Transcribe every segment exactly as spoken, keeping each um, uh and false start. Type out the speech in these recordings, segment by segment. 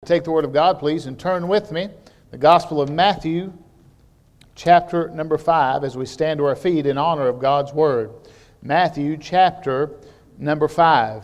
Take the Word of God, please, and turn with me. The Gospel of Matthew, chapter number five, as we stand to our feet in honor of God's Word. Matthew, chapter number five.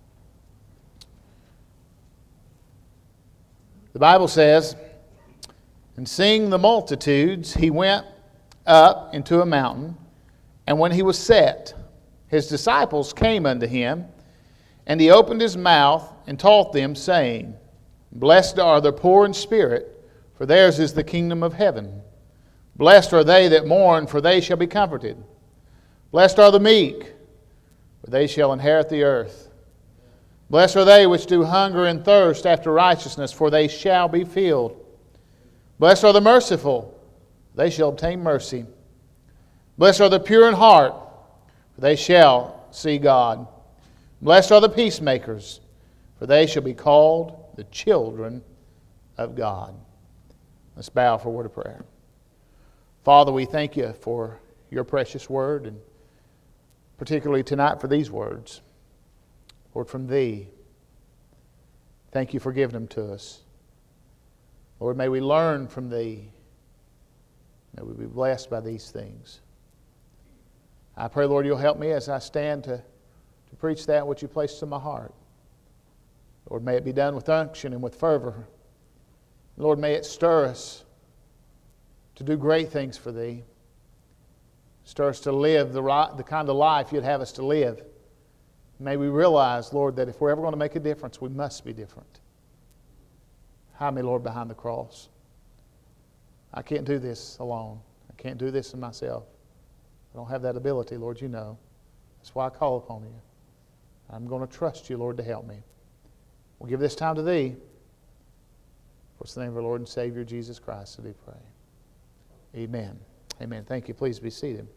The Bible says, "And seeing the multitudes, he went up into a mountain, and when he was set, his disciples came unto him, and he opened his mouth and taught them, saying, Blessed are the poor in spirit, for theirs is the kingdom of heaven. Blessed are they that mourn, for they shall be comforted. Blessed are the meek, for they shall inherit the earth. Blessed are they which do hunger and thirst after righteousness, for they shall be filled. Blessed are the merciful, for they shall obtain mercy. Blessed are the pure in heart, for they shall see God. Blessed are the peacemakers, for they shall be called the children of God." Let's bow for a word of prayer. Father, we thank you for your precious word, and particularly tonight for these words. Lord, from thee, thank you for giving them to us. Lord, may we learn from thee. May we be blessed by these things. I pray, Lord, you'll help me as I stand to, to preach that which you placed in my heart. Lord, may it be done with unction and with fervor. Lord, may it stir us to do great things for Thee. Stir us to live the, right, the kind of life You'd have us to live. May we realize, Lord, that if we're ever going to make a difference, we must be different. Hide me, Lord, behind the cross. I can't do this alone. I can't do this in myself. I don't have that ability, Lord, You know. That's why I call upon You. I'm going to trust You, Lord, to help me. We'll give this time to Thee. For it's the name of our Lord and Savior, Jesus Christ, that we pray. Amen. Amen. Thank you. Please be seated.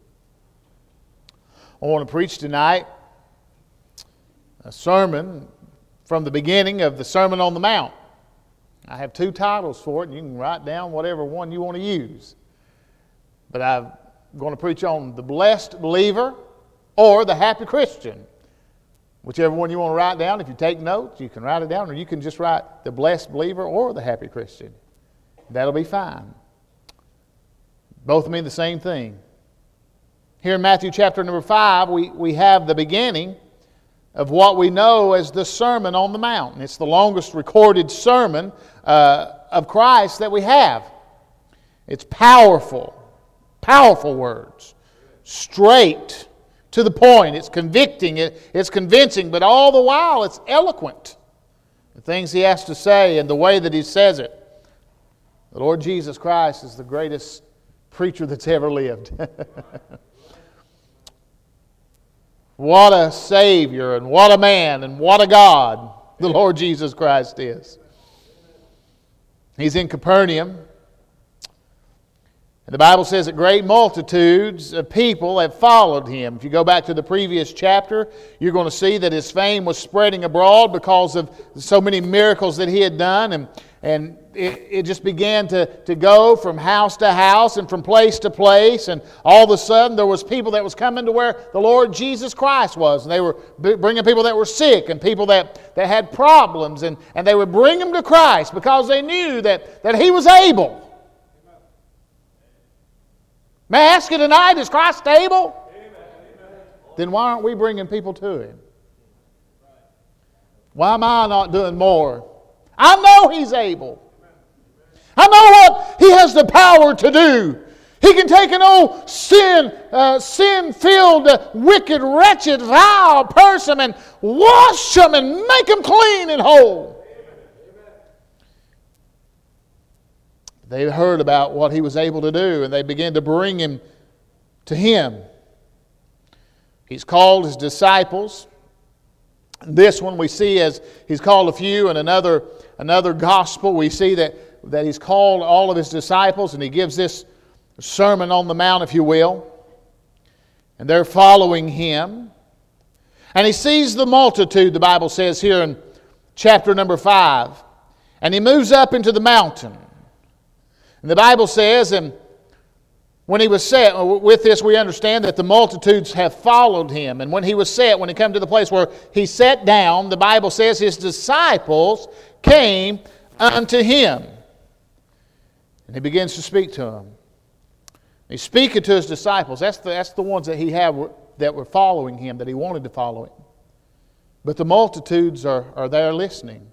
I want to preach tonight a sermon from the beginning of the Sermon on the Mount. I have two titles for it, and you can write down whatever one you want to use. But I'm going to preach on the blessed believer or the happy Christian. Whichever one you want to write down. If you take notes, you can write it down, or you can just write the blessed believer or the happy Christian. That'll be fine. Both mean the same thing. Here in Matthew chapter number five, we, we have the beginning of what we know as the Sermon on the Mount. It's the longest recorded sermon uh, of Christ that we have. It's powerful, powerful words, straight to the point. It's convicting, it, it's convincing, but all the while it's eloquent. The things He has to say and the way that He says it. The Lord Jesus Christ is the greatest preacher that's ever lived. What a Savior and what a man and what a God the Lord Jesus Christ is. He's in Capernaum. And the Bible says that great multitudes of people have followed Him. If you go back to the previous chapter, you're going to see that His fame was spreading abroad because of so many miracles that He had done. And, and it, it just began to, to go from house to house and from place to place. And all of a sudden there was people that was coming to where the Lord Jesus Christ was. And they were bringing people that were sick and people that, that had problems. And, and they would bring them to Christ because they knew that, that He was able. May I ask you tonight, is Christ able? Amen. Then why aren't we bringing people to Him? Why am I not doing more? I know He's able. I know what He has the power to do. He can take an old sin, uh, sin-filled, uh, wicked, wretched, vile person and wash them and make them clean and whole. They heard about what He was able to do, and they began to bring him to Him. He's called His disciples. This one we see as He's called a few. In another, another gospel, we see that, that He's called all of His disciples, and He gives this Sermon on the Mount, if you will. And they're following Him. And He sees the multitude, the Bible says here in chapter number five. And He moves up into the mountain. And the Bible says, and when He was set, with this we understand that the multitudes have followed Him. And when He was set, when He came to the place where He sat down, the Bible says His disciples came unto him. And he begins to speak to them. He's speaking to his disciples. That's the, that's the ones that he had that were following him, that he wanted to follow him. But the multitudes are, are there listening.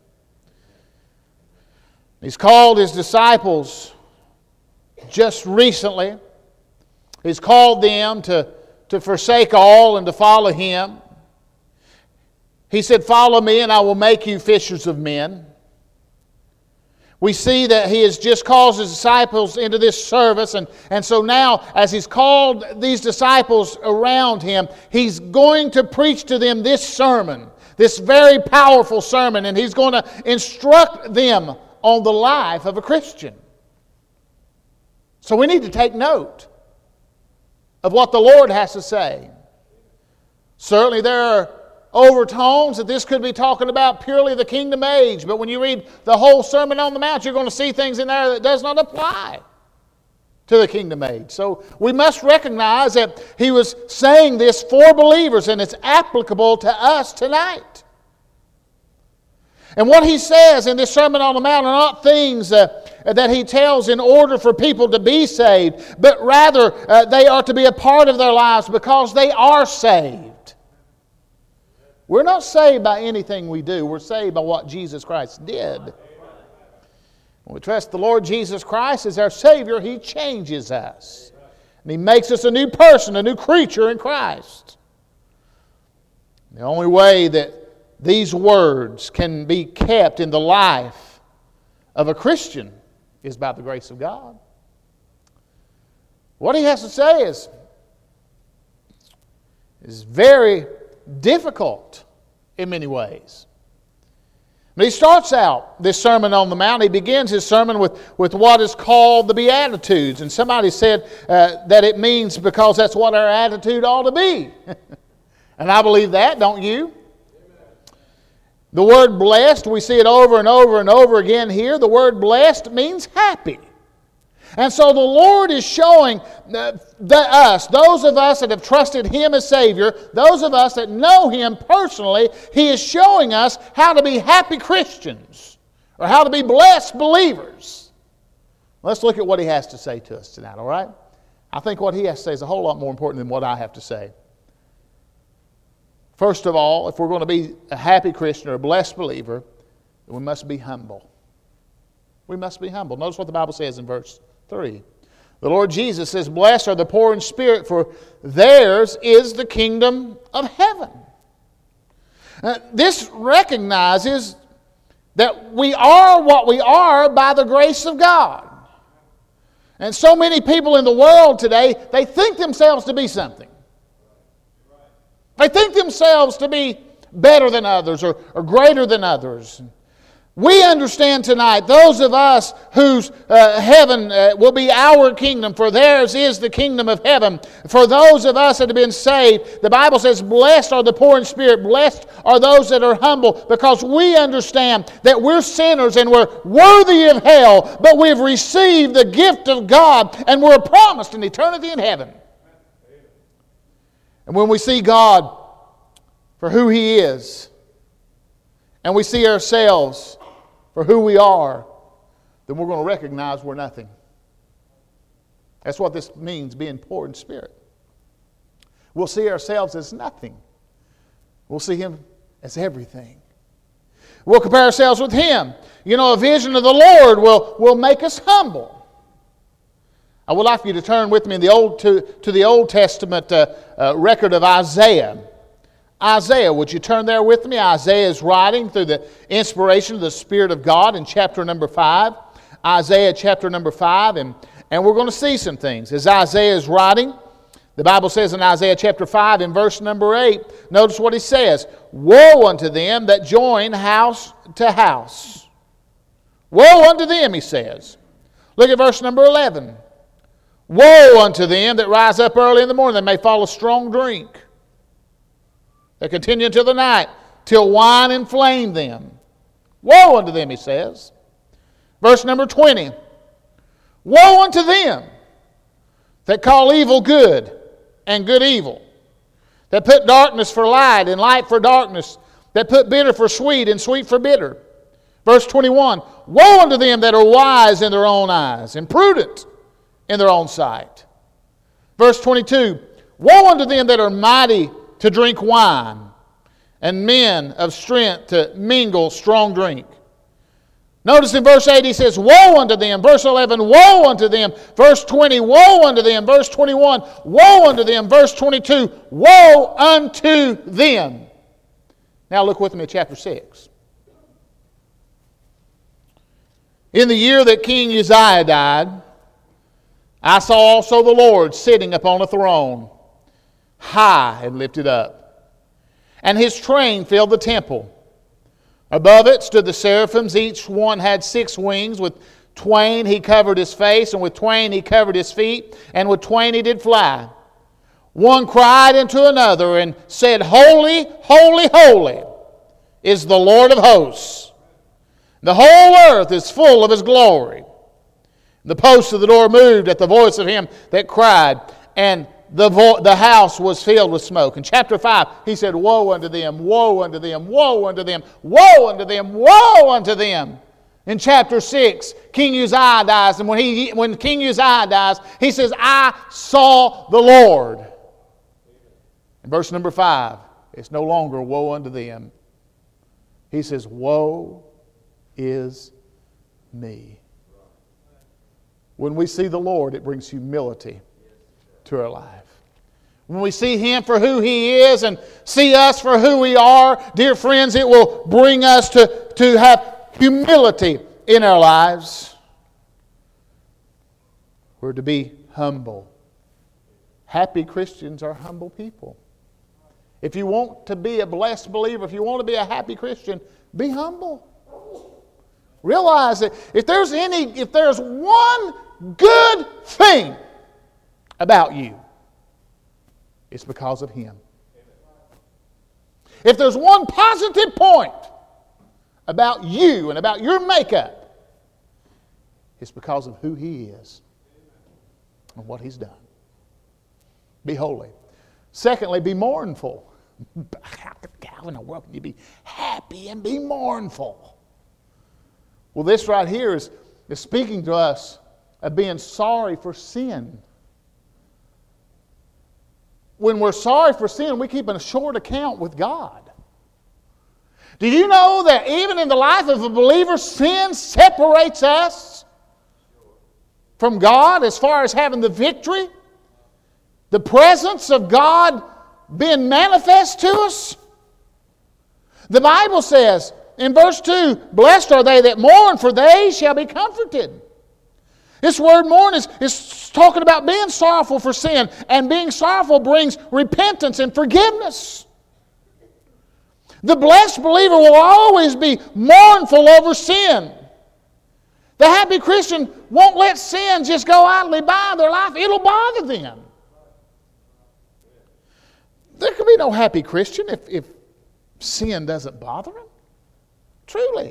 He's called his disciples just recently. He's called them to, to forsake all and to follow him. He said, "Follow me and I will make you fishers of men." We see that he has just called his disciples into this service. And, and so now, as he's called these disciples around him, he's going to preach to them this sermon, this very powerful sermon. And he's going to instruct them on the life of a Christian. So we need to take note of what the Lord has to say. Certainly there are overtones that this could be talking about purely the kingdom age, but when you read the whole Sermon on the Mount, you're going to see things in there that does not apply to the kingdom age. So we must recognize that he was saying this for believers, and it's applicable to us tonight. And what he says in this Sermon on the Mount are not things uh, that he tells in order for people to be saved, but rather uh, they are to be a part of their lives because they are saved. We're not saved by anything we do. We're saved by what Jesus Christ did. When we trust the Lord Jesus Christ as our Savior, he changes us. And he makes us a new person, a new creature in Christ. The only way that these words can be kept in the life of a Christian is by the grace of God. What he has to say is, is very difficult in many ways. But he starts out this Sermon on the Mount. He begins his sermon with, with what is called the Beatitudes. And somebody said uh, that it means because that's what our attitude ought to be. And I believe that, don't you? The word blessed, we see it over and over and over again here. The word blessed means happy. And so the Lord is showing that us, those of us that have trusted him as Savior, those of us that know him personally, he is showing us how to be happy Christians or how to be blessed believers. Let's look at what he has to say to us tonight, all right? I think what he has to say is a whole lot more important than what I have to say. First of all, if we're going to be a happy Christian or a blessed believer, then we must be humble. We must be humble. Notice what the Bible says in verse three. The Lord Jesus says, "Blessed are the poor in spirit, for theirs is the kingdom of heaven." Uh, this recognizes that we are what we are by the grace of God. And so many people in the world today, they think themselves to be something. They think themselves to be better than others or, or greater than others. We understand tonight, those of us whose uh, heaven uh, will be our kingdom, for theirs is the kingdom of heaven. For those of us that have been saved, the Bible says, "Blessed are the poor in spirit, blessed are those that are humble," because we understand that we're sinners and we're worthy of hell, but we've received the gift of God and we're promised an eternity in heaven. And when we see God for who he is, and we see ourselves for who we are, then we're going to recognize we're nothing. That's what this means, being poor in spirit. We'll see ourselves as nothing. We'll see him as everything. We'll compare ourselves with him. You know, a vision of the Lord will, will make us humble. I would like for you to turn with me in the old to, to the Old Testament uh, uh, record of Isaiah. Isaiah, would you turn there with me? Isaiah is writing through the inspiration of the Spirit of God in chapter number five. Isaiah chapter number five, and, and we're going to see some things. As Isaiah is writing, the Bible says in Isaiah chapter five in verse number eight, notice what he says. "Woe unto them that join house to house." Woe unto them, he says. Look at verse number eleven. "Woe unto them that rise up early in the morning, that may fall a strong drink. They continue until the night, till wine inflame them. Woe unto them," he says. Verse number twenty. "Woe unto them that call evil good and good evil, that put darkness for light and light for darkness, that put bitter for sweet and sweet for bitter." Verse twenty-one, woe unto them that are wise in their own eyes, and prudent in their own sight. Verse twenty-two, woe unto them that are mighty to drink wine, and men of strength to mingle strong drink. Notice in verse eight he says, woe unto them. Verse eleven, woe unto them. Verse twenty, woe unto them. Verse twenty-one, woe unto them. Verse twenty-two, woe unto them. Now look with me at chapter six. In the year that King Uzziah died, I saw also the Lord sitting upon a throne, high and lifted up, and his train filled the temple. Above it stood the seraphims. Each one had six wings. With twain he covered his face, and with twain he covered his feet, and with twain he did fly. One cried unto another and said, Holy, holy, holy is the Lord of hosts. The whole earth is full of his glory. The posts of the door moved at the voice of him that cried, and the, vo- the house was filled with smoke. In chapter five, he said, woe unto them, woe unto them, woe unto them, woe unto them, woe unto them. In chapter six, King Uzziah dies, and when, he, when King Uzziah dies, he says, I saw the Lord. In verse number five, it's no longer woe unto them. He says, woe is me. When we see the Lord, it brings humility to our life. When we see Him for who He is and see us for who we are, dear friends, it will bring us to, to have humility in our lives. We're to be humble. Happy Christians are humble people. If you want to be a blessed believer, if you want to be a happy Christian, be humble. Realize that if there's any, if there's one good thing about you, it's because of Him. If there's one positive point about you and about your makeup, it's because of who He is and what He's done. Be holy. Secondly, be mournful. How in the world can you be happy and be mournful? Well, this right here is, is speaking to us of being sorry for sin. When we're sorry for sin, we keep a short account with God. Do you know that even in the life of a believer, sin separates us from God as far as having the victory? The presence of God being manifest to us? The Bible says in verse two, blessed are they that mourn, for they shall be comforted. This word mourn is, is talking about being sorrowful for sin, and being sorrowful brings repentance and forgiveness. The blessed believer will always be mournful over sin. The happy Christian won't let sin just go idly by their life. It'll bother them. There can be no happy Christian if, if sin doesn't bother him. Truly.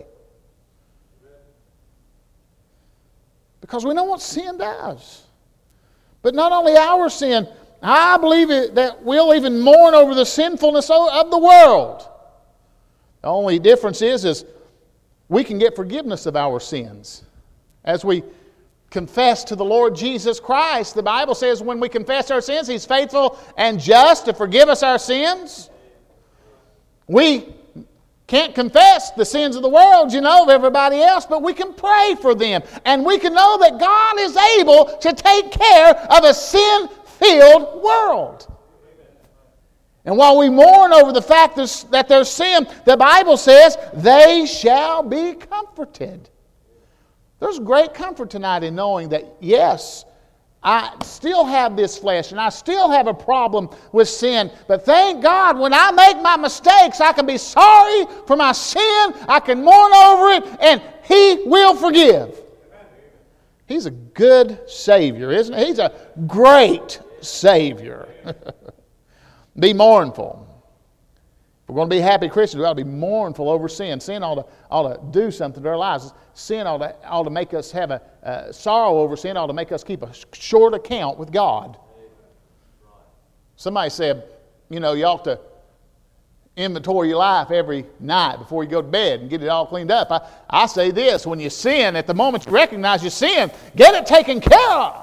Because we know what sin does. But not only our sin, I believe it, that we'll even mourn over the sinfulness of the world. The only difference is, is we can get forgiveness of our sins. As we confess to the Lord Jesus Christ, the Bible says when we confess our sins, He's faithful and just to forgive us our sins. We can't confess the sins of the world, you know, of everybody else, but we can pray for them. And we can know that God is able to take care of a sin-filled world. And while we mourn over the fact that there's sin, the Bible says, they shall be comforted. There's great comfort tonight in knowing that, yes, I still have this flesh and I still have a problem with sin. But thank God when I make my mistakes, I can be sorry for my sin. I can mourn over it and He will forgive. He's a good Savior, isn't He? He's a great Savior. Be mournful. If we're going to be happy Christians, we ought to be mournful over sin. Sin ought to, ought to do something to our lives. Sin ought to, ought to make us have a uh, sorrow over sin, ought to make us keep a short account with God. Somebody said, you know, you ought to, inventory your life every night before you go to bed and get it all cleaned up. I, I say this, when you sin, at the moment you recognize your sin, get it taken care of.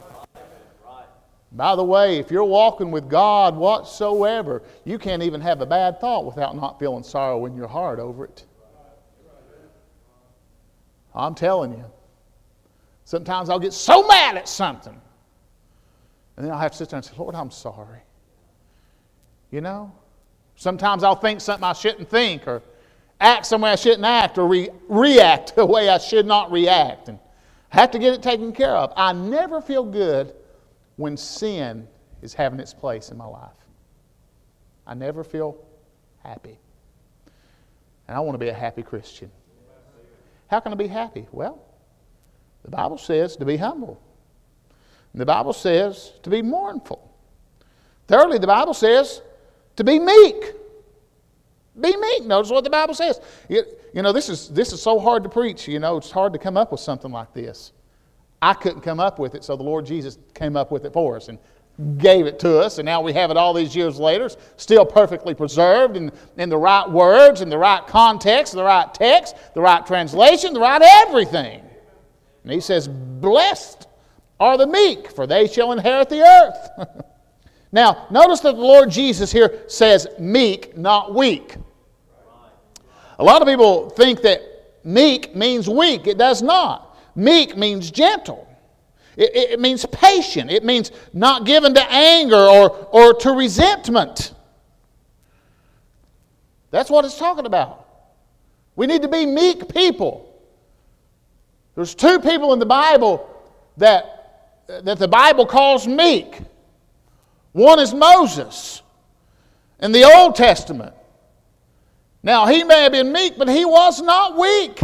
By the way, if you're walking with God whatsoever, you can't even have a bad thought without not feeling sorrow in your heart over it. I'm telling you. Sometimes I'll get so mad at something. And then I'll have to sit there and say, Lord, I'm sorry. You know? Sometimes I'll think something I shouldn't think, or act some way I shouldn't act, or re- react the way I should not react. And I have to get it taken care of. I never feel good when sin is having its place in my life. I never feel happy. And I want to be a happy Christian. How can I be happy? Well, the Bible says to be humble. And the Bible says to be mournful. Thirdly, the Bible says to be meek. Be meek. Notice what the Bible says. You, you know, this is, this is so hard to preach. You know, it's hard to come up with something like this. I couldn't come up with it, so the Lord Jesus came up with it for us and gave it to us, and now we have it all these years later, still perfectly preserved in, in the right words, in the right context, the right text, the right translation, the right everything. And he says, blessed are the meek, for they shall inherit the earth. Now, notice that the Lord Jesus here says meek, not weak. A lot of people think that meek means weak. It does not. Meek means gentle. It, it means patient. It means not given to anger or, or to resentment. That's what it's talking about. We need to be meek people. There's two people in the Bible that, that the Bible calls meek. One is Moses in the Old Testament. Now, he may have been meek, but he was not weak.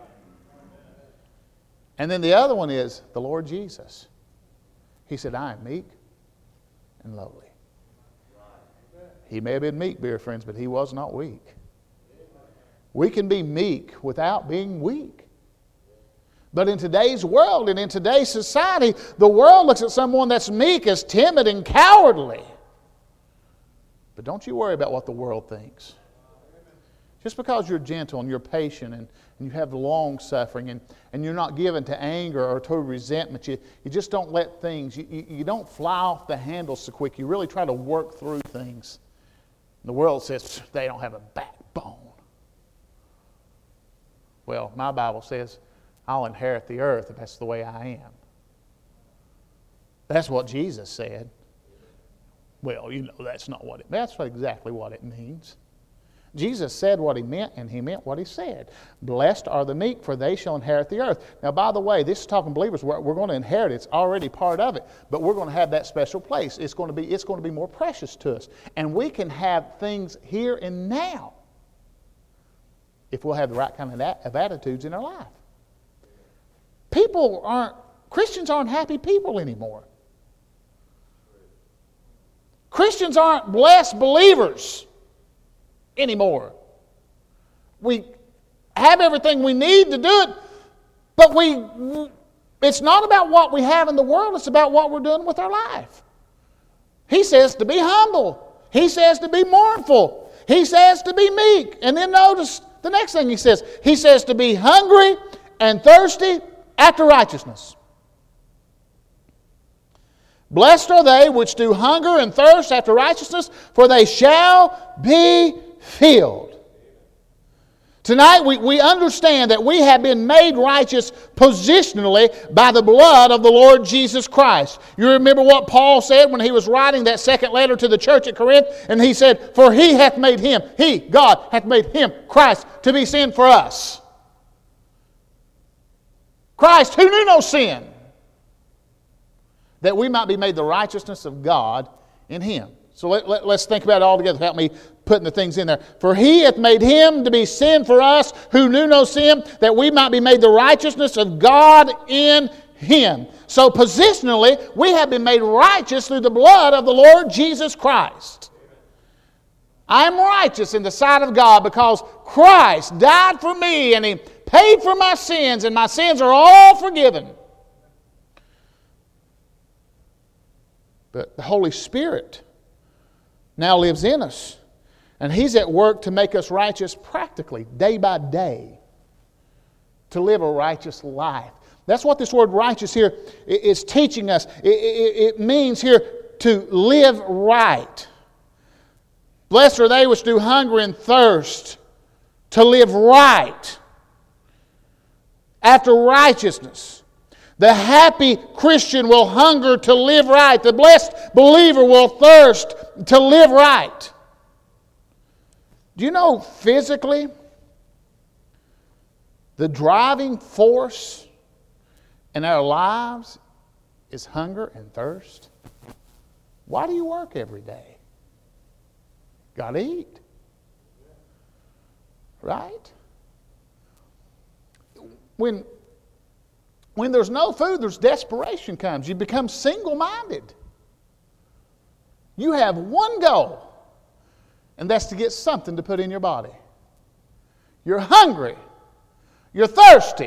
And then the other one is the Lord Jesus. He said, I am meek and lowly. He may have been meek, dear friends, but he was not weak. We can be meek without being weak. But in today's world and in today's society, the world looks at someone that's meek as timid and cowardly. But don't you worry about what the world thinks. Just because you're gentle and you're patient and, and you have long suffering and, and you're not given to anger or to resentment, you, you just don't let things, you, you, you don't fly off the handle so quick. You really try to work through things. The world says they don't have a backbone. Well, my Bible says I'll inherit the earth if that's the way I am. That's what Jesus said. Well, you know, that's not what it means. That's exactly what it means. Jesus said what he meant, and he meant what he said. Blessed are the meek, for they shall inherit the earth. Now, by the way, this is talking believers. We're, we're going to inherit it. It's already part of it. But we're going to have that special place. It's going to be, it's going to be more precious to us. And we can have things here and now if we'll have the right kind of, that, of attitudes in our life. People aren't, Christians aren't happy people anymore. Christians aren't blessed believers anymore. We have everything we need to do it, but we it's not about what we have in the world, it's about what we're doing with our life. He says to be humble. He says to be mournful. He says to be meek. And then notice the next thing he says. He says to be hungry and thirsty after righteousness. Blessed are they which do hunger and thirst after righteousness, for they shall be filled. Tonight we, we understand that we have been made righteous positionally by the blood of the Lord Jesus Christ. You remember what Paul said when he was writing that second letter to the church at Corinth? And he said, for he hath made him, he, God, hath made him, Christ, to be sin for us. Christ, who knew no sin, that we might be made the righteousness of God in him. So let, let, let's think about it all together without me putting the things in there. For he hath made him to be sin for us who knew no sin, that we might be made the righteousness of God in him. So positionally, we have been made righteous through the blood of the Lord Jesus Christ. I am righteous in the sight of God because Christ died for me and he paid for my sins, and my sins are all forgiven. But the Holy Spirit now lives in us. And He's at work to make us righteous practically, day by day, to live a righteous life. That's what this word righteous here is teaching us. It, it, it means here to live right. Blessed are they which do hunger and thirst to live right, after righteousness. The happy Christian will hunger to live right. The blessed believer will thirst to live right. Do you know physically, the driving force in our lives is hunger and thirst? Why do you work every day? Got to eat. Right? When, when there's no food, there's desperation comes. You become single-minded. You have one goal, and that's to get something to put in your body. You're hungry. You're thirsty.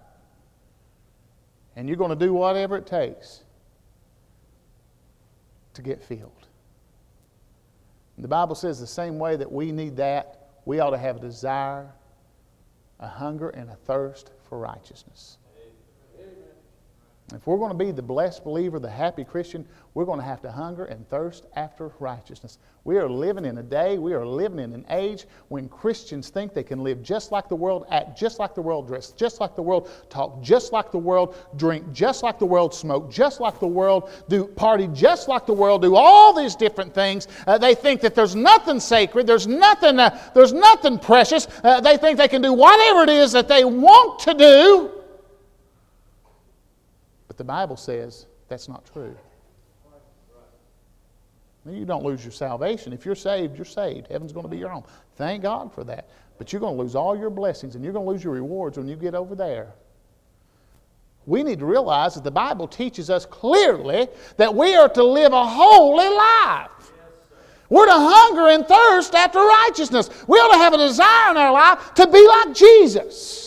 And you're going to do whatever it takes to get filled. And the Bible says the same way that we need that, we ought to have a desire, a hunger, and a thirst for righteousness. If we're going to be the blessed believer, the happy Christian, we're going to have to hunger and thirst after righteousness. We are living in a day, we are living in an age when Christians think they can live just like the world, act just like the world, dress just like the world, talk just like the world, drink just like the world, smoke just like the world, do party just like the world, do all these different things. Uh, they think that there's nothing sacred, there's nothing, uh, there's nothing precious. Uh, they think they can do whatever it is that they want to do. But the Bible says that's not true. You don't lose your salvation. If you're saved, you're saved. Heaven's going to be your home. Thank God for that. But you're going to lose all your blessings and you're going to lose your rewards when you get over there. We need to realize that the Bible teaches us clearly that we are to live a holy life. We're to hunger and thirst after righteousness. We ought to have a desire in our life to be like Jesus.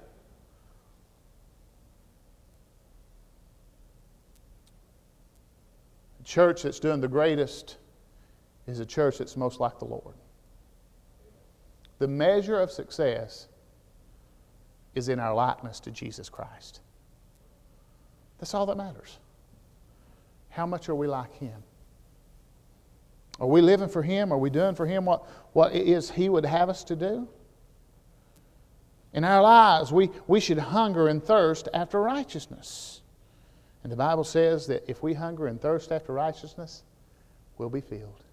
The church that's doing the greatest is a church that's most like the Lord. The measure of success is in our likeness to Jesus Christ. That's all that matters. How much are we like Him? Are we living for Him? Are we doing for Him what, what it is He would have us to do? In our lives, we, we should hunger and thirst after righteousness. And the Bible says that if we hunger and thirst after righteousness, we'll be filled.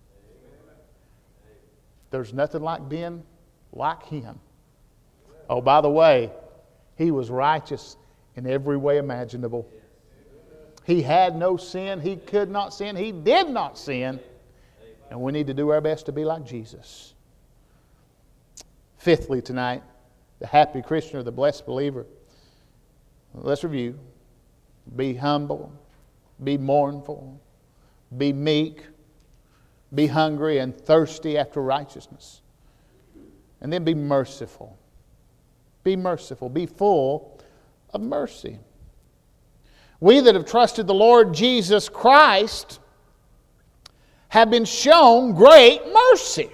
There's nothing like being like Him. Oh, by the way, He was righteous in every way imaginable. He had no sin. He could not sin. He did not sin. And we need to do our best to be like Jesus. Fifthly tonight, the happy Christian or the blessed believer. Let's review. Be humble, be mournful, be meek, be hungry and thirsty after righteousness. And then be merciful. Be merciful. Be full of mercy. We that have trusted the Lord Jesus Christ have been shown great mercy.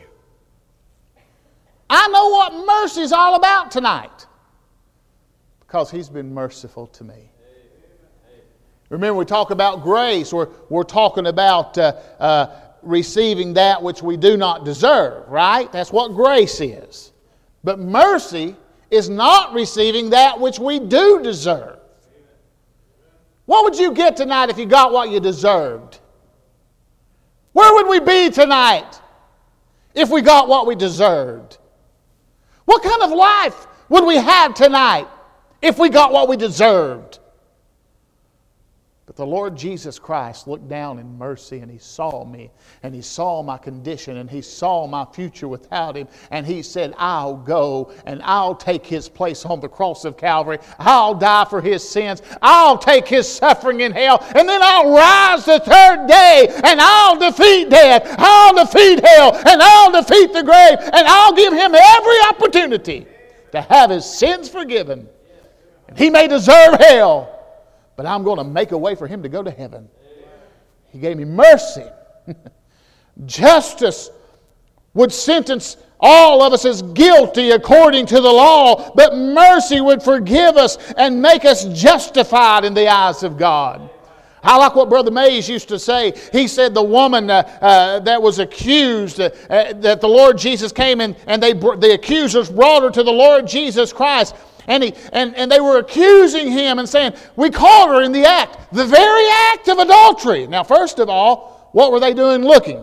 I know what mercy is all about tonight because He's been merciful to me. Remember, we talk about grace. We're, we're talking about uh, uh, receiving that which we do not deserve, right? That's what grace is. But mercy is not receiving that which we do deserve. What would you get tonight if you got what you deserved? Where would we be tonight if we got what we deserved? What kind of life would we have tonight if we got what we deserved? But the Lord Jesus Christ looked down in mercy and He saw me and He saw my condition and He saw my future without Him, and He said, I'll go and I'll take His place on the cross of Calvary. I'll die for His sins. I'll take His suffering in hell, and then I'll rise the third day and I'll defeat death. I'll defeat hell and I'll defeat the grave, and I'll give Him every opportunity to have His sins forgiven. And He may deserve hell, but I'm going to make a way for Him to go to heaven. He gave me mercy, justice, would sentence all of us as guilty according to the law, but mercy would forgive us and make us justified in the eyes of God. I like what Brother Mays used to say. He said the woman uh, uh, that was accused, uh, uh, that the Lord Jesus came and, and they the accusers brought her to the Lord Jesus Christ. And, he, and, and they were accusing him and saying, we caught her in the act, the very act of adultery. Now, first of all, what were they doing looking?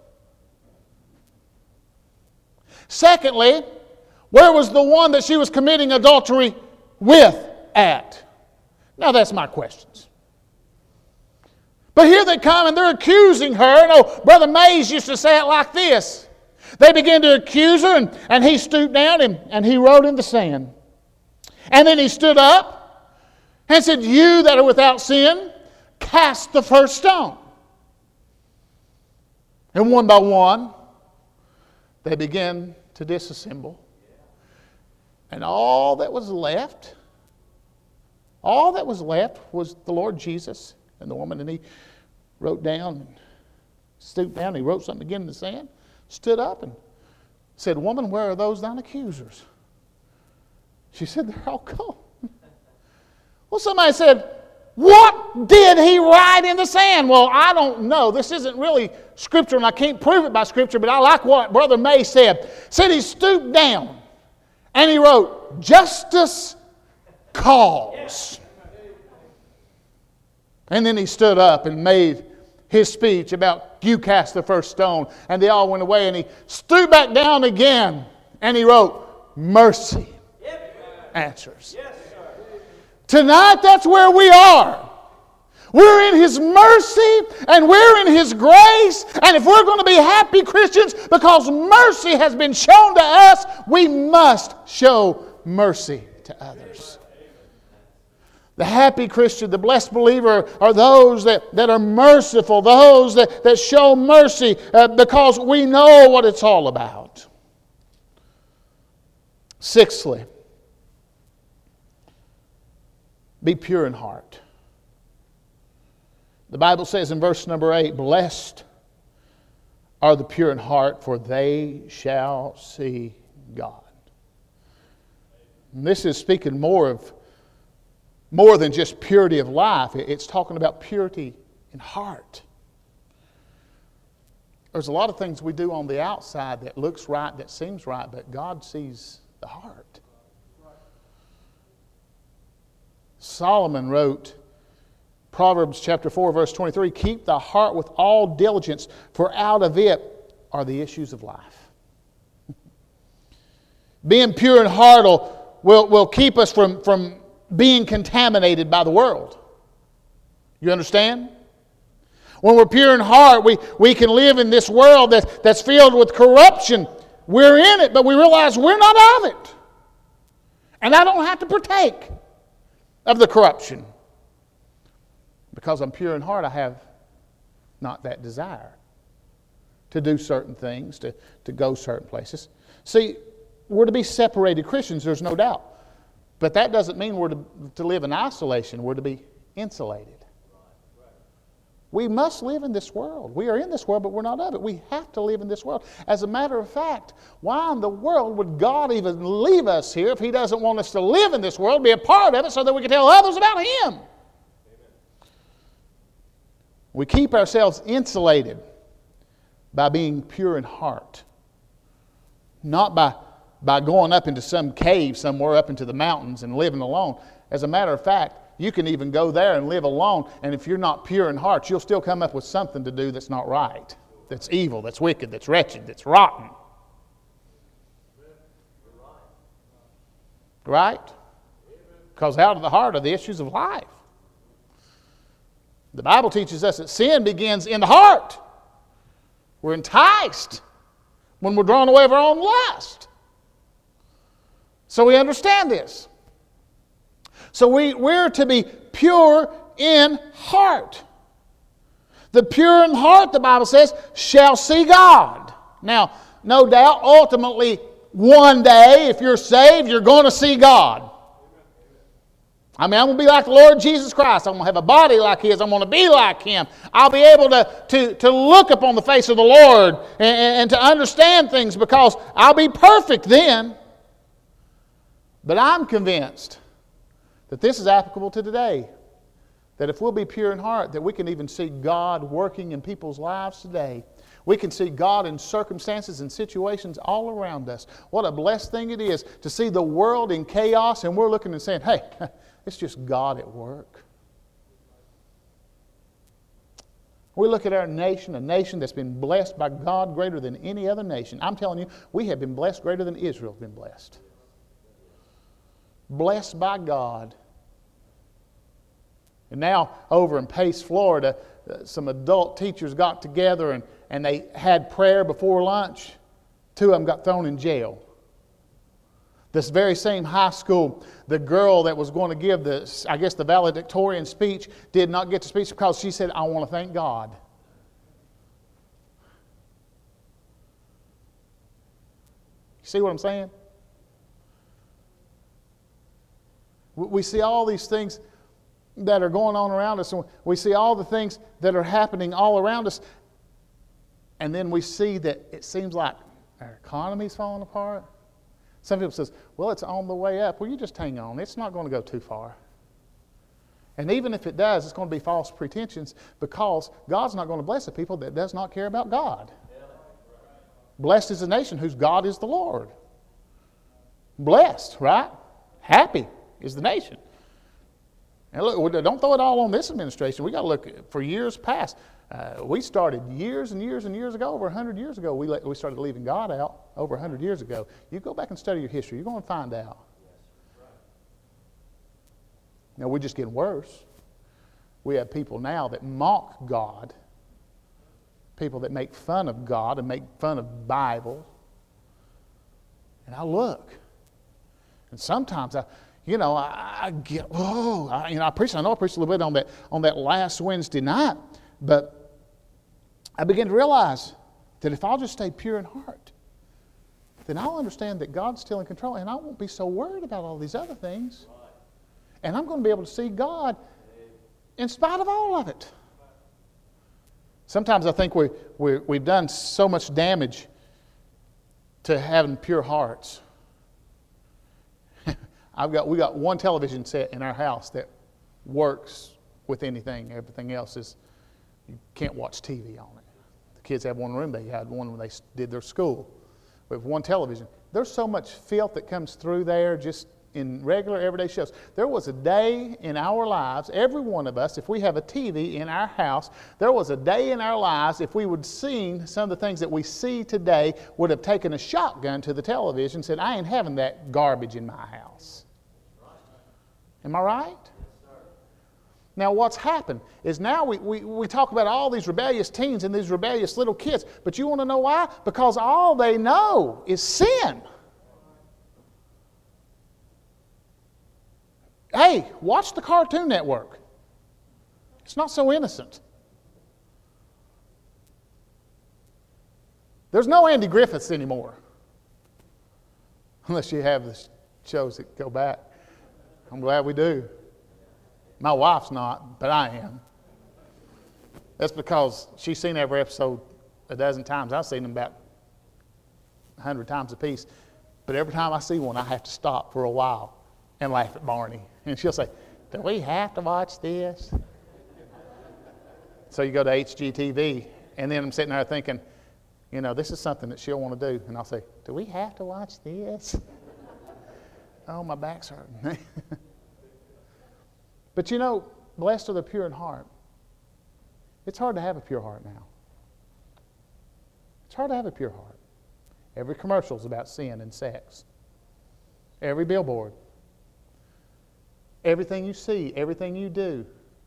Secondly, where was the one that she was committing adultery with at? Now, that's my questions. But here they come and they're accusing her. And oh, Brother Mays used to say it like this. They began to accuse her, and, and he stooped down and, and he wrote in the sand. And then he stood up and said, you that are without sin, cast the first stone. And one by one, they began to disassemble. And all that was left, all that was left was the Lord Jesus and the woman. And he wrote down, stooped down, he wrote something again in the sand, stood up and said, woman, where are those thine accusers? She said, they're all gone. Well, somebody said, what did he write in the sand? Well, I don't know. This isn't really Scripture, and I can't prove it by Scripture, but I like what Brother May said. Said he stooped down, and he wrote, justice calls. And then he stood up and made his speech about, you cast the first stone. And they all went away, and he stooped back down again, and he wrote, mercy answers. Tonight, that's where we are. We're in His mercy and we're in His grace. And if we're going to be happy Christians because mercy has been shown to us, we must show mercy to others. The happy Christian, the blessed believer are those that, that are merciful, those that, that show mercy uh, because we know what it's all about. Sixthly, be pure in heart. The Bible says in verse number eight, blessed are the pure in heart, for they shall see God. And this is speaking more of more than just purity of life. It's talking about purity in heart. There's a lot of things we do on the outside that looks right, that seems right, but God sees the heart. Solomon wrote, Proverbs chapter four, verse twenty-three, keep thy heart with all diligence, for out of it are the issues of life. Being pure in heart will, will, will keep us from, from being contaminated by the world. You understand? When we're pure in heart, we, we can live in this world that, that's filled with corruption. We're in it, but we realize we're not of it. And I don't have to partake of the corruption. Because I'm pure in heart, I have not that desire to do certain things, to, to go certain places. See, we're to be separated Christians, there's no doubt. But that doesn't mean we're to, to live in isolation. We're to be insulated. We must live in this world. We are in this world, but we're not of it. We have to live in this world. As a matter of fact, why in the world would God even leave us here if He doesn't want us to live in this world, be a part of it, so that we can tell others about Him? Amen. We keep ourselves insulated by being pure in heart. Not by, by going up into some cave somewhere, up into the mountains and living alone. As a matter of fact, you can even go there and live alone, and if you're not pure in heart, you'll still come up with something to do that's not right, that's evil, that's wicked, that's wretched, that's rotten. Right? Because out of the heart are the issues of life. The Bible teaches us that sin begins in the heart. We're enticed when we're drawn away of our own lust. So we understand this. So we, we're to be pure in heart. The pure in heart, the Bible says, shall see God. Now, no doubt, ultimately, one day, if you're saved, you're going to see God. I mean, I'm going to be like the Lord Jesus Christ. I'm going to have a body like His. I'm going to be like Him. I'll be able to, to, to look upon the face of the Lord and, and to understand things because I'll be perfect then. But I'm convinced that this is applicable to today. That if we'll be pure in heart, that we can even see God working in people's lives today. We can see God in circumstances and situations all around us. What a blessed thing it is to see the world in chaos and we're looking and saying, hey, it's just God at work. We look at our nation, a nation that's been blessed by God greater than any other nation. I'm telling you, we have been blessed greater than Israel's been blessed. Blessed by God. And now over in Pace, Florida, uh, some adult teachers got together and, and they had prayer before lunch. Two of them got thrown in jail. This very same high school, the girl that was going to give the, I guess, the valedictorian speech did not get the speech because she said, I want to thank God. You see what I'm saying? We see all these things that are going on around us. We see all the things that are happening all around us. And then we see that it seems like our economy's falling apart. Some people says, well, it's on the way up. Well, you just hang on. It's not going to go too far. And even if it does, it's going to be false pretensions because God's not going to bless a people that does not care about God. Blessed is the nation whose God is the Lord. Blessed, right? Happy is the nation. And look, don't throw it all on this administration. We got to look for years past. Uh, we started years and years and years ago, over one hundred years ago, we, let, we started leaving God out over one hundred years ago. You go back and study your history, you're going to find out. Now, we're just getting worse. We have people now that mock God, people that make fun of God and make fun of Bible. And I look, and sometimes I, you know, I, I get, oh, I, you know, I preached, I know I preached a little bit on that on that last Wednesday night, but I began to realize that if I'll just stay pure in heart, then I'll understand that God's still in control, and I won't be so worried about all these other things. And I'm going to be able to see God in spite of all of it. Sometimes I think we, we, we've done so much damage to having pure hearts. I've got we got one television set in our house that works with anything. Everything else is, you can't watch T V on it. The kids have one room. They had one when they did their school. We have one television. There's so much filth that comes through there just in regular everyday shows. There was a day in our lives, every one of us, if we have a T V in our house, there was a day in our lives if we would seen some of the things that we see today, would have taken a shotgun to the television and said, I ain't having that garbage in my house. Am I right? Yes, sir. Now what's happened is now we, we, we talk about all these rebellious teens and these rebellious little kids, but you want to know why? Because all they know is sin. Hey, watch the Cartoon Network. It's not so innocent. There's no Andy Griffiths anymore. Unless you have the shows that go back. I'm glad we do. My wife's not, but I am. That's because she's seen every episode a dozen times. I've seen them about a hundred times apiece. But every time I see one, I have to stop for a while and laugh at Barney. And she'll say, do we have to watch this? So you go to H G T V, and then I'm sitting there thinking, you know, this is something that she'll want to do. And I'll say, do we have to watch this? Oh, my back's hurting. But you know, blessed are the pure in heart. It's hard to have a pure heart now. It's hard to have a pure heart. Every commercial is about sin and sex. Every billboard. Everything you see, everything you do.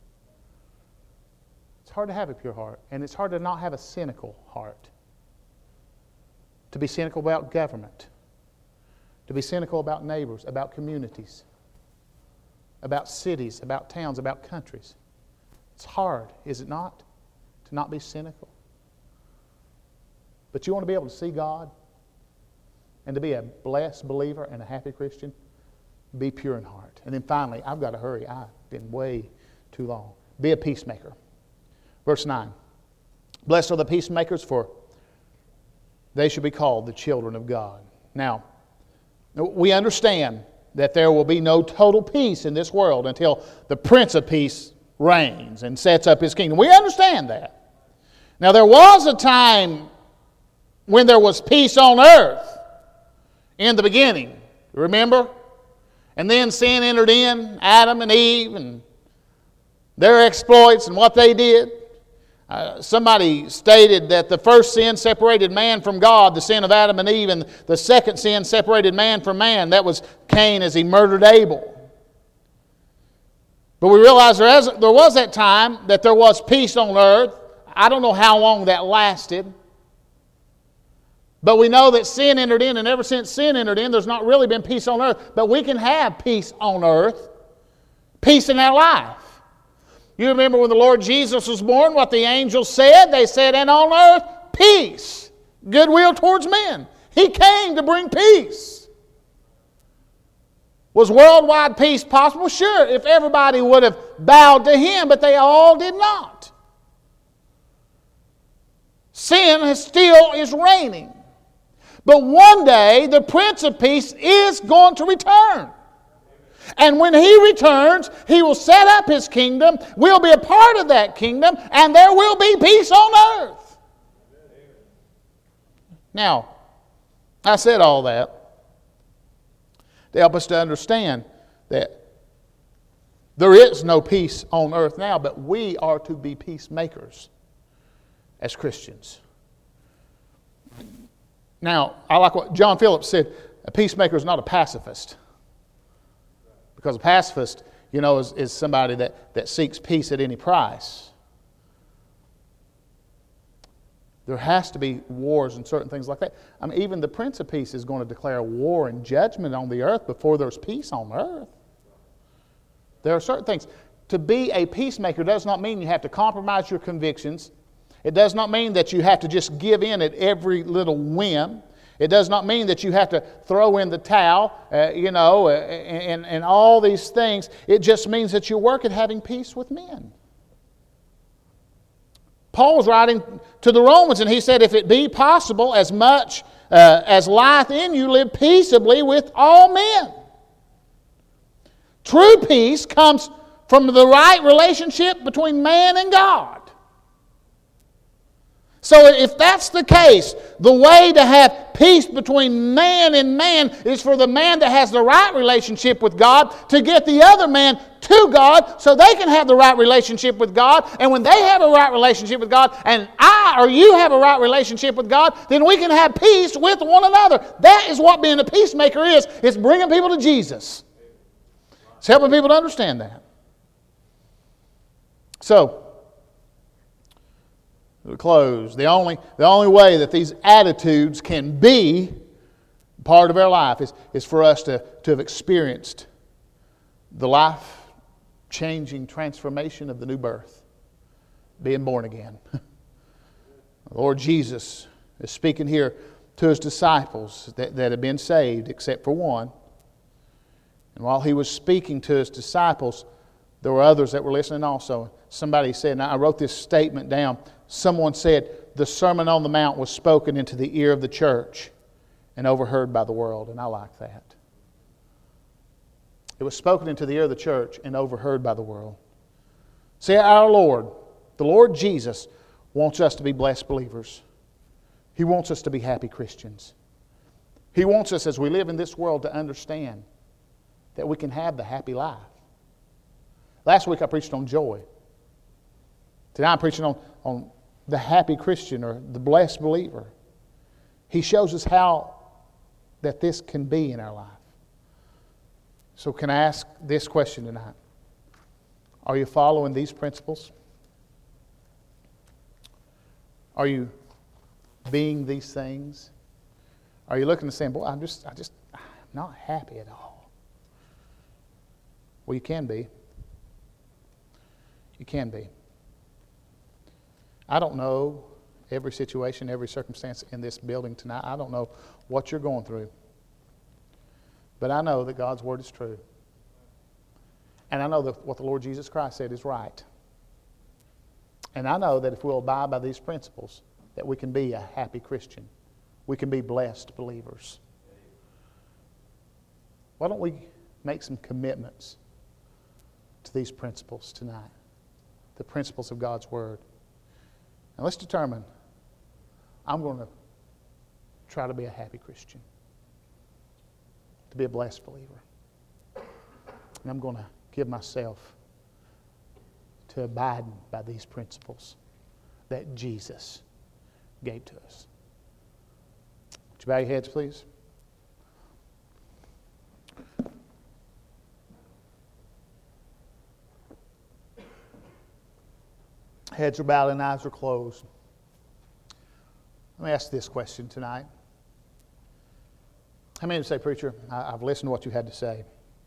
It's hard to have a pure heart. And it's hard to not have a cynical heart. To be cynical about government. To be cynical about neighbors, about communities, about cities, about towns, about countries. It's hard, is it not, to not be cynical? But you want to be able to see God and to be a blessed believer and a happy Christian? Be pure in heart. And then finally, I've got to hurry. I've been way too long. Be a peacemaker. Verse nine. Blessed are the peacemakers, for they shall be called the children of God. Now, we understand that there will be no total peace in this world until the Prince of Peace reigns and sets up His kingdom. We understand that. Now, there was a time when there was peace on earth in the beginning. Remember? And then sin entered in, Adam and Eve, and their exploits and what they did. Uh, somebody stated that the first sin separated man from God, the sin of Adam and Eve, and the second sin separated man from man. That was Cain as he murdered Abel. But we realize there, has, there was that time that there was peace on earth. I don't know how long that lasted. But we know that sin entered in, and ever since sin entered in, there's not really been peace on earth. But we can have peace on earth, peace in our life. You remember when the Lord Jesus was born, what the angels said? They said, and on earth, peace, goodwill towards men. He came to bring peace. Was worldwide peace possible? Sure, if everybody would have bowed to Him, but they all did not. Sin still is reigning. But one day, the Prince of Peace is going to return. And when He returns, He will set up His kingdom. We'll be a part of that kingdom, and there will be peace on earth. Now, I said all that to help us to understand that there is no peace on earth now, but we are to be peacemakers as Christians. Now, I like what John Phillips said, a peacemaker is not a pacifist. Because a pacifist, you know, is, is somebody that, that seeks peace at any price. There has to be wars and certain things like that. I mean, even the Prince of Peace is going to declare war and judgment on the earth before there's peace on earth. There are certain things. To be a peacemaker does not mean you have to compromise your convictions. It does not mean that you have to just give in at every little whim. It does not mean that you have to throw in the towel, uh, you know, uh, and, and all these things. It just means that you work at having peace with men. Paul was writing to the Romans, and he said, if it be possible, as much uh, as lieth in you, live peaceably with all men. True peace comes from the right relationship between man and God. So if that's the case, the way to have peace between man and man is for the man that has the right relationship with God to get the other man to God so they can have the right relationship with God. And when they have a right relationship with God and I or you have a right relationship with God, then we can have peace with one another. That is what being a peacemaker is. It's bringing people to Jesus. It's helping people to understand that. So, to close, the only, the only way that these attitudes can be part of our life is, is for us to, to have experienced the life-changing transformation of the new birth, being born again. The Lord Jesus is speaking here to His disciples that, that have been saved, except for one. And while He was speaking to His disciples, there were others that were listening also. Somebody said, and I wrote this statement down, someone said, the Sermon on the Mount was spoken into the ear of the church and overheard by the world. And I like that. It was spoken into the ear of the church and overheard by the world. See, our Lord, the Lord Jesus, wants us to be blessed believers. He wants us to be happy Christians. He wants us, as we live in this world, to understand that we can have the happy life. Last week I preached on joy. Today I'm preaching on, on the happy Christian or the blessed believer. He shows us how that this can be in our life. So can I ask this question tonight? Are you following these principles? Are you being these things? Are you looking and saying, boy, I'm just, I just, I'm not happy at all? Well, you can be. You can be. I don't know every situation, every circumstance in this building tonight. I don't know what you're going through. But I know that God's Word is true. And I know that what the Lord Jesus Christ said is right. And I know that if we'll abide by these principles, that we can be a happy Christian. We can be blessed believers. Why don't we make some commitments to these principles tonight? The principles of God's Word. And let's determine, I'm going to try to be a happy Christian. To be a blessed believer. And I'm going to give myself to abiding by these principles that Jesus gave to us. Would you bow your heads, please? Heads are bowed and eyes are closed. Let me ask this question tonight. How many would say, preacher, I've listened to what you had to say.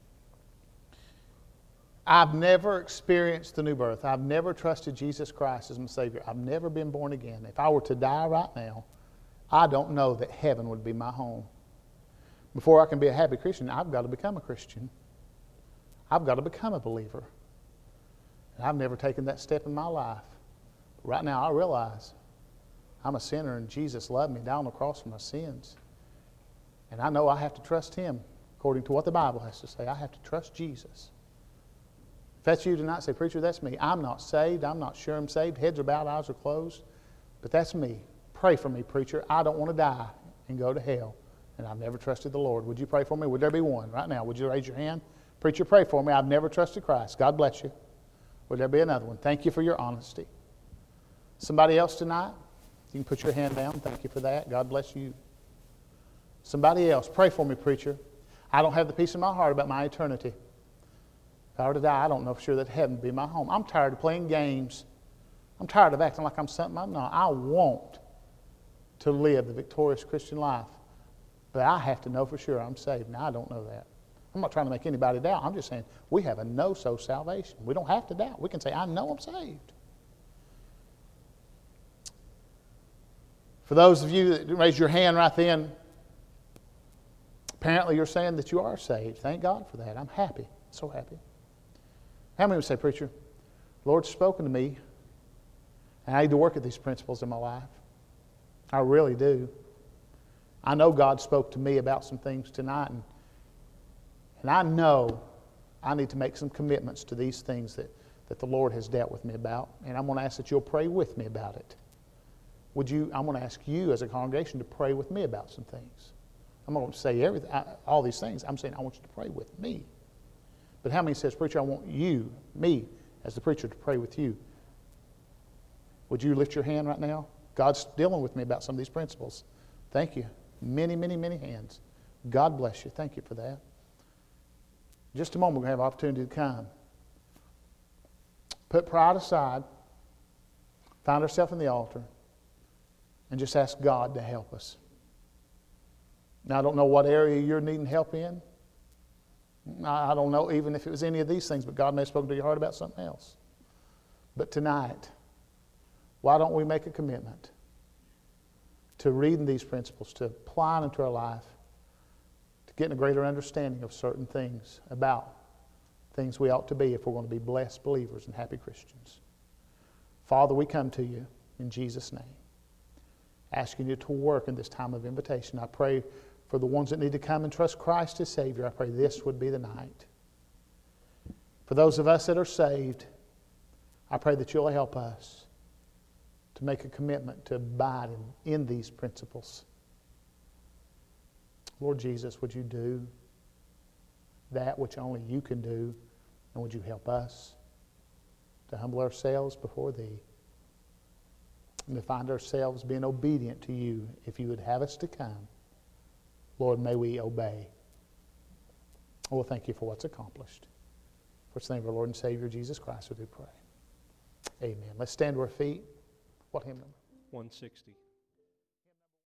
I've never experienced the new birth. I've never trusted Jesus Christ as my Savior. I've never been born again. If I were to die right now, I don't know that heaven would be my home. Before I can be a happy Christian, I've got to become a Christian. I've got to become a believer. And I've never taken that step in my life. Right now, I realize I'm a sinner and Jesus loved me down the cross for my sins. And I know I have to trust Him according to what the Bible has to say. I have to trust Jesus. If that's you tonight, say, preacher, that's me. I'm not saved. I'm not sure I'm saved. Heads are bowed, eyes are closed. But that's me. Pray for me, preacher. I don't want to die and go to hell. And I've never trusted the Lord. Would you pray for me? Would there be one right now? Would you raise your hand? Preacher, pray for me. I've never trusted Christ. God bless you. Would there be another one? Thank you for your honesty. Somebody else tonight? You can put your hand down. Thank you for that. God bless you. Somebody else. Pray for me, preacher. I don't have the peace in my heart about my eternity. If I were to die, I don't know for sure that heaven would be my home. I'm tired of playing games. I'm tired of acting like I'm something I'm not. I want to live the victorious Christian life. But I have to know for sure I'm saved. Now, I don't know that. I'm not trying to make anybody doubt. I'm just saying we have a know-so salvation. We don't have to doubt. We can say, I know I'm saved. For those of you that raised your hand right then, apparently you're saying that you are saved. Thank God for that. I'm happy. So happy. How many would say, preacher, the Lord's spoken to me, and I need to work at these principles in my life? I really do. I know God spoke to me about some things tonight, and, and I know I need to make some commitments to these things that, that the Lord has dealt with me about, and I'm going to ask that you'll pray with me about it. Would you? I'm going to ask you as a congregation to pray with me about some things. I'm not going to say everything, I, all these things. I'm saying I want you to pray with me. But how many says, preacher, I want you, me, as the preacher, to pray with you? Would you lift your hand right now? God's dealing with me about some of these principles. Thank you. Many, many, many hands. God bless you. Thank you for that. In just a moment, we're going to have opportunity to come. Put pride aside. Find ourselves in the altar. And just ask God to help us. Now, I don't know what area you're needing help in. I don't know even if it was any of these things, but God may have spoken to your heart about something else. But tonight, why don't we make a commitment to reading these principles, to applying them to our life, to getting a greater understanding of certain things about things we ought to be if we're going to be blessed believers and happy Christians. Father, we come to you in Jesus' name, asking you to work in this time of invitation. I pray for the ones that need to come and trust Christ as Savior. I pray this would be the night. For those of us that are saved, I pray that you'll help us to make a commitment to abide in, in these principles. Lord Jesus, would you do that which only you can do, and would you help us to humble ourselves before thee and to find ourselves being obedient to you if you would have us to come. Lord, may we obey. Oh, thank you for what's accomplished. For the name of our Lord and Savior, Jesus Christ, we do pray. Amen. Let's stand to our feet. What hymn number? one sixty.